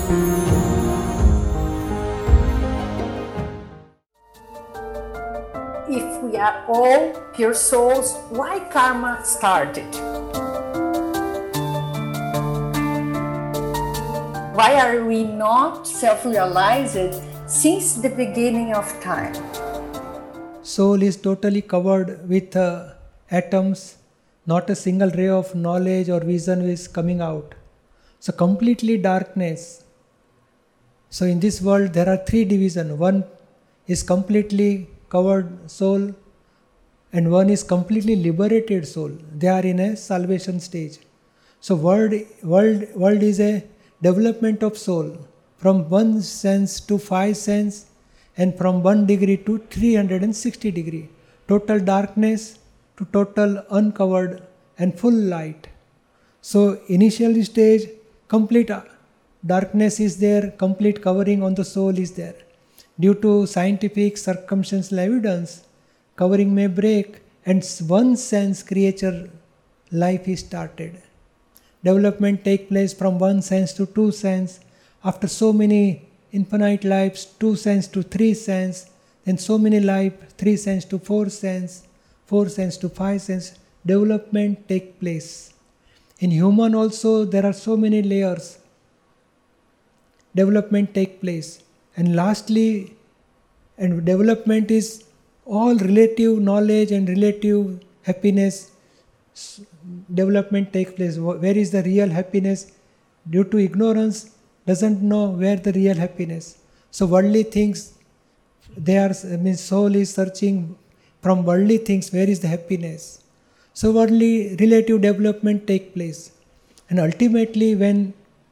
If we are all pure souls, why karma started? Why are we not self-realized since the beginning of time? Soul is totally covered with atoms, not a single ray of knowledge or vision is coming out. So completely darkness. So in this world there are three divisions. One is completely covered soul and one is completely liberated soul. They are in a salvation stage. So world is a development of soul from 1 sense to 5 sense and from 1 degree to 360 degree. Total darkness to total uncovered and full light. So initial stage, complete darkness is there, complete covering on the soul is there. Due to scientific circumstantial evidence, covering may break and 1 sense creature life is started. Development take place from 1 sense to 2 sense. After so many infinite lives, 2 sense to 3 sense, then so many life, 3 sense to 4 sense, 4 sense to 5 sense, development take place. In human also there are so many layers. Development take place. And lastly, and development is all relative knowledge and relative happiness. Development takes place. Where is the real happiness? Due to ignorance, doesn't know where the real happiness. So worldly things, soul is searching from worldly things, where is the happiness? So worldly relative development take place. And ultimately when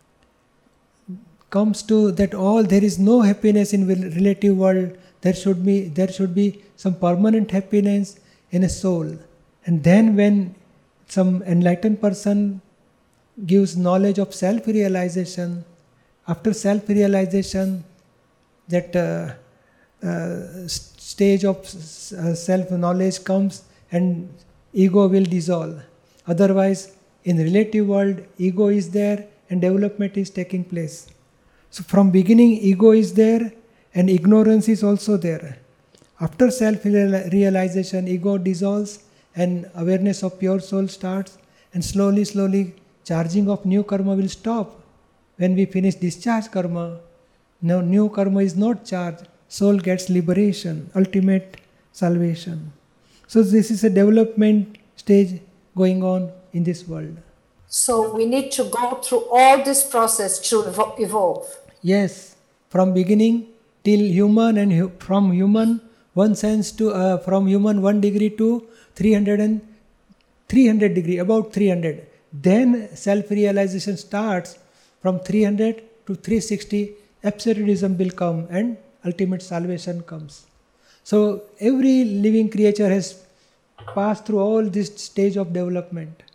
comes to that all there is no happiness in relative world, there should be some permanent happiness in a soul. And then when some enlightened person gives knowledge of self-realization, after self-realization that stage of self-knowledge comes and ego will dissolve. Otherwise in relative world ego is there and development is taking place. So from beginning ego is there and ignorance is also there. After self-realization ego dissolves and awareness of pure soul starts, and slowly charging of new karma will stop. When we finish discharge karma, now new karma is not charged, soul gets liberation, ultimate salvation. So this is a development stage going on in this world. So we need to go through all this process to evolve. Yes, from beginning till human and from human 1 sense to from human 1 degree to 300 degree, about 300. Then self-realization starts from 300 to 360. Absolutism will come and ultimate salvation comes. So every living creature has passed through all this stage of development.